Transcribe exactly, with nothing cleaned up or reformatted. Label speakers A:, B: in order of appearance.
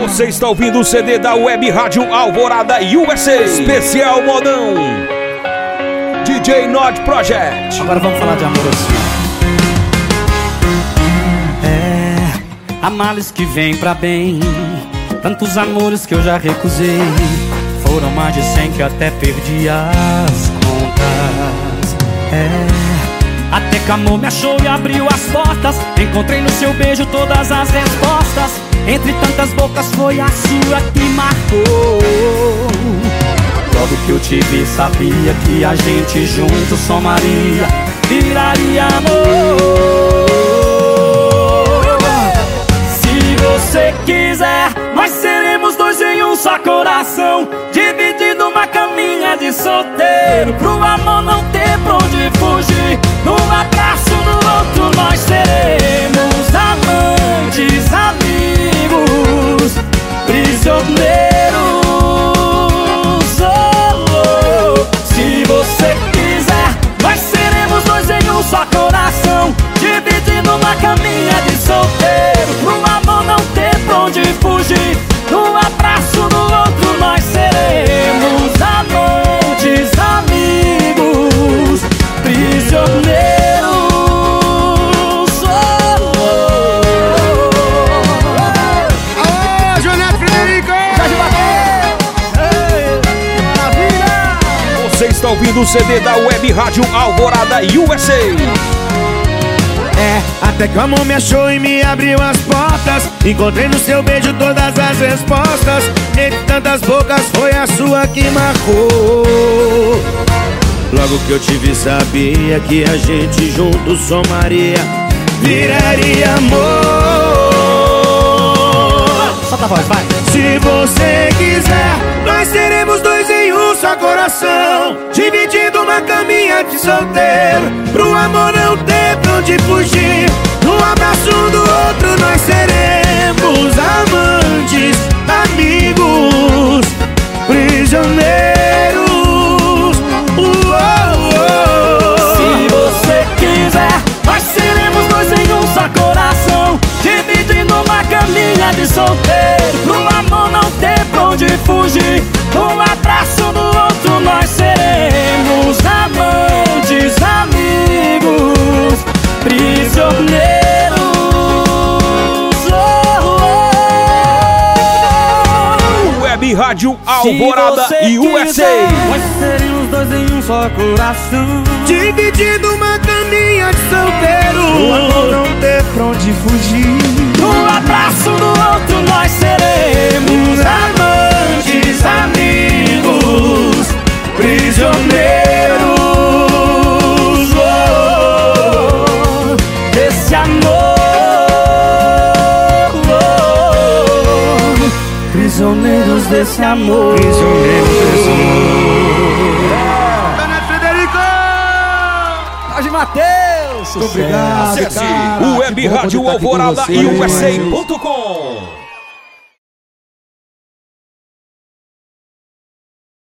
A: Você está ouvindo o C D da Web Rádio Alvorada U S A. Especial modão D J Nod Project.
B: Agora vamos falar de amor assim. É, há males que vêm pra bem. Tantos amores que eu já recusei. Foram mais de cem que até perdi as contas. É, até que amor me achou e abriu as portas. Encontrei no seu beijo todas as respostas. Entre tantas bocas foi a sua que marcou. Logo que eu te vi sabia que a gente junto somaria, viraria amor. Se você quiser, nós seremos dois em um só coração, dividindo uma caminha de solteiro, pro amor não ter pra onde fugir. Num abraço no outro nós seremos amantes, amigos, prisioneiros. Oh, oh. Se você quiser, nós seremos dois em um só coração, dividindo uma caminha de solteiro, pro amor não ter pra onde fugir. Num abraço no outro nós seremos amantes, amigos, prisioneiros. Oh, oh, oh.
C: Alô, Joneto Frederico!
B: Jorge Mateus! Ei, que maravilha!
A: Você está ouvindo o C D da Web Rádio Alvorada U S A.
C: É, até que o amor me achou e me abriu as portas. Encontrei no seu beijo todas as respostas. Entre tantas bocas foi a sua que marcou. Logo que eu te vi sabia que a gente junto somaria, viraria amor.
B: Solta a voz, vai!
C: Se você quiser, nós seremos dois em um só coração, dividindo uma caminha de solteiro, pro amor não ter pra onde fugir. Num abraço um do outro nós seremos amantes, amigos, prisioneiros. Uh, oh, oh.
B: Se você quiser, nós seremos dois em um só coração, dividindo uma caminha de solteiro, pro amor não ter pra onde fugir. Um abraço no outro nós seremos amantes, amigos, prisioneiros. Oh, oh.
A: Web Rádio Alvorada
B: Se
A: U S
B: quiser,
A: A.
B: nós seremos dois em um só coração,
C: Dividindo uma caminha de solteiro, o amor não ter pra onde fugir.
B: um abraço no outro nós seremos amantes, amigos, prisioneiros. Oh, desse amor, oh, prisioneiros desse amor.
C: Prisioneiros desse amor.
B: Joneto Frederico! Jorge Mateus!
C: Obrigado,
A: Acesse
C: cara.
A: o Web
C: Que bom
A: Rádio
C: poder estar aqui com
A: Alvorada
C: vocês,
A: U S A
C: mas-
A: ponto com.